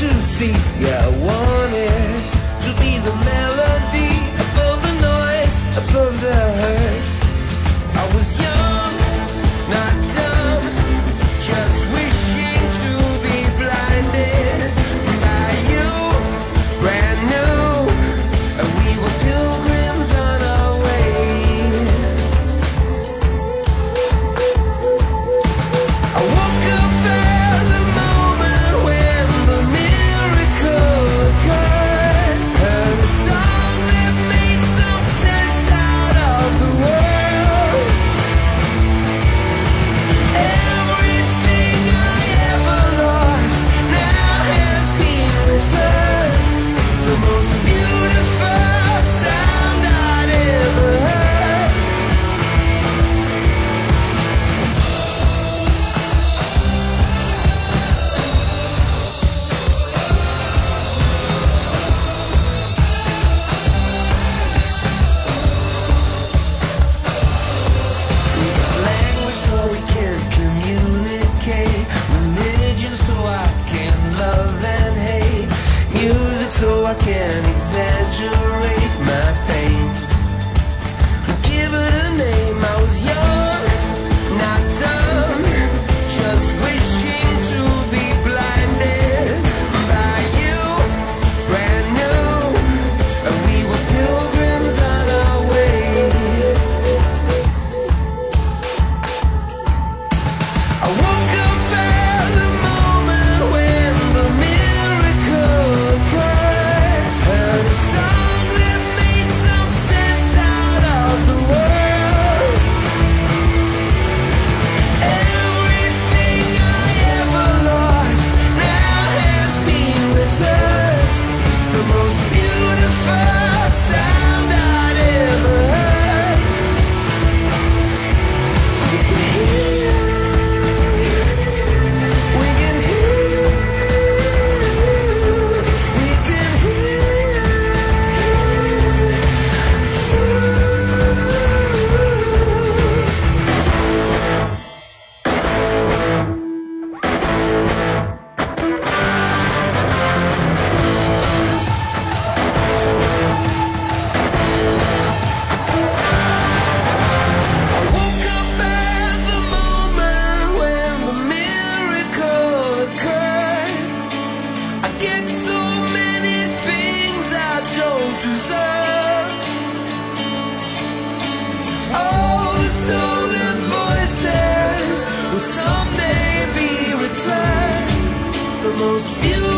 to see. Yeah, I wanted to be the melody above the noise, above the hurt. I was young, not dumb, just wishing to be blinded by you, brand new. And we were pilgrims on our way. I woke up at the moment when the miracle occurred. Heard a song that made some sense out of the world. Everything I ever lost now has been returned. The most beautiful sound I'd ever heard. Language so we can communicate, religion so I can love and hate, music so I can exaggerate my pain. Give it a name. I was young, not dumb, just wishing to be blinded by you, brand new. And we were pilgrims on our way. I woke up at the moment when the miracle occurred. Heard a song that made some sense out of the world. Everything I ever lost now has been returned. The most beautiful sound I'd ever heard. We can hear. We can hear, we can hear. I woke up at the moment when the miracle occurred. I get so many things I don't deserve. All the stolen voices will someday be returned. The most beautiful